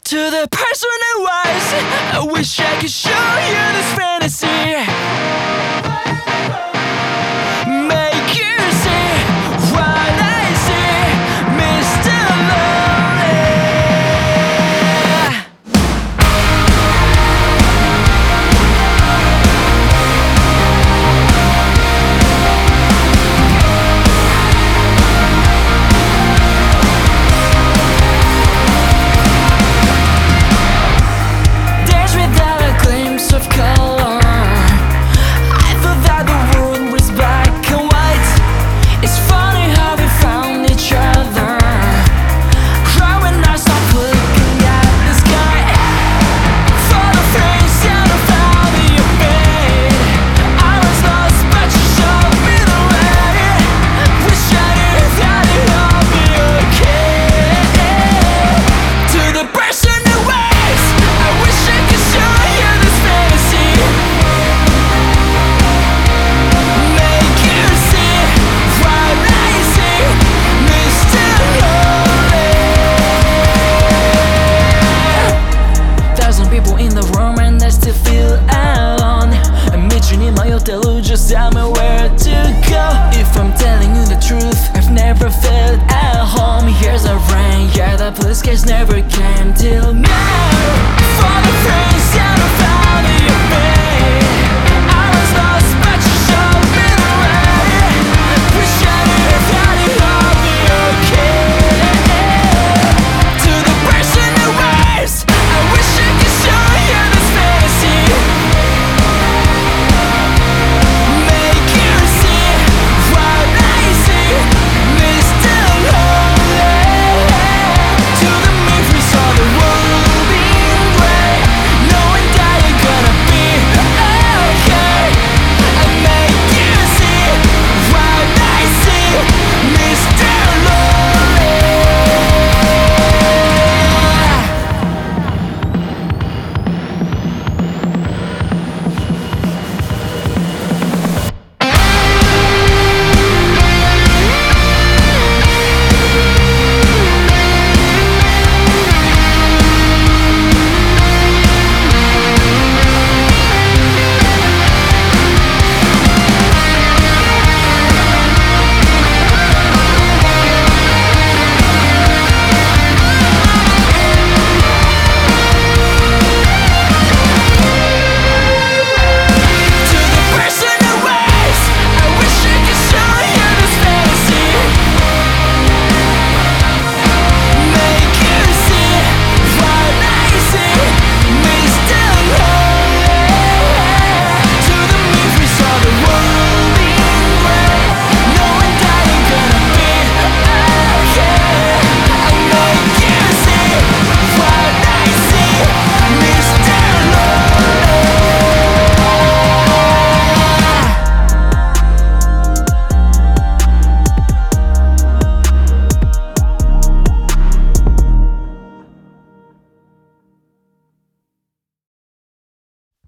To the person I was, I wish I could show you this fantasy. Make you see what I see, Mr. Lonely. Days without a glimpse of color, I thought that the world was black and white. It's funny how we found each other, growing our stop looking at the sky. For the things that I found in your bed, I was lost but you showed me the way. Wish I knew that it'd all be okay. To the person who waits, I wish I could show you this fantasy. Make you see what I see, Mr. Lonely. Thousand people in the room and I still feel alone. I'm meeting in my hotel, just tell me where to go. If I'm telling you the truth, I've never felt at home. Here's a ring, yeah, the police case never came till now. For the friends